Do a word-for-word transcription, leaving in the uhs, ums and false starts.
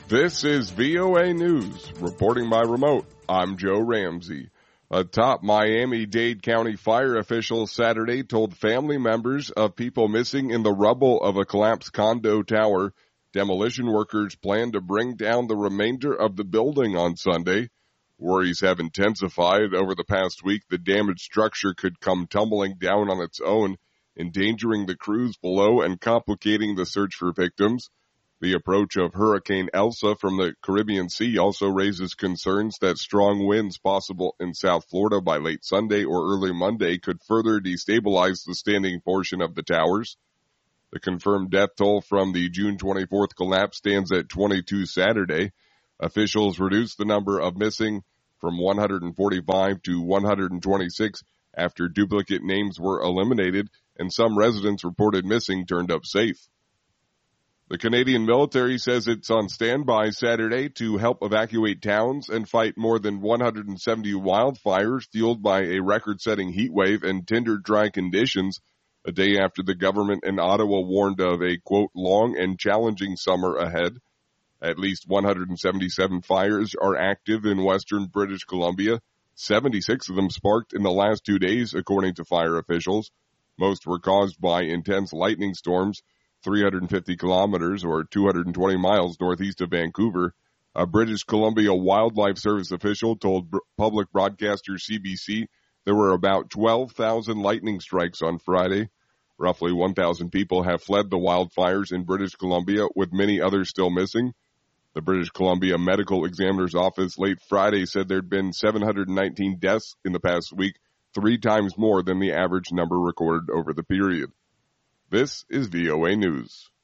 This is V O A News. Reporting by remote, I'm Joe Ramsey. A top Miami-Dade County fire official Saturday told family members of people missing in the rubble of a collapsed condo tower demolition workers plan to bring down the remainder of the building on Sunday. Worries have intensified over the past week. The damaged structure could come tumbling down on its own, endangering the crews below and complicating the search for victims. The approach of Hurricane Elsa from the Caribbean Sea also raises concerns that strong winds possible in South Florida by late Sunday or early Monday could further destabilize the standing portion of the towers. The confirmed death toll from the June twenty-fourth collapse stands at twenty-two Saturday. Officials reduced the number of missing from one hundred forty-five to one hundred twenty-six after duplicate names were eliminated and some residents reported missing turned up safe. The Canadian military says it's on standby Saturday to help evacuate towns and fight more than one hundred seventy wildfires fueled by a record-setting heat wave and tinder dry conditions, a day after the government in Ottawa warned of a, quote, long and challenging summer ahead. At least one hundred seventy-seven fires are active in western British Columbia. seventy-six of them sparked in the last two days, according to fire officials. Most were caused by intense lightning storms, three hundred fifty kilometers or two hundred twenty miles northeast of Vancouver. A British Columbia Wildlife Service official told public broadcaster C B C there were about twelve thousand lightning strikes on Friday. Roughly one thousand people have fled the wildfires in British Columbia, with many others still missing. The British Columbia Medical Examiner's Office late Friday said there had been seven hundred nineteen deaths in the past week, three times more than the average number recorded over the period. This is V O A News.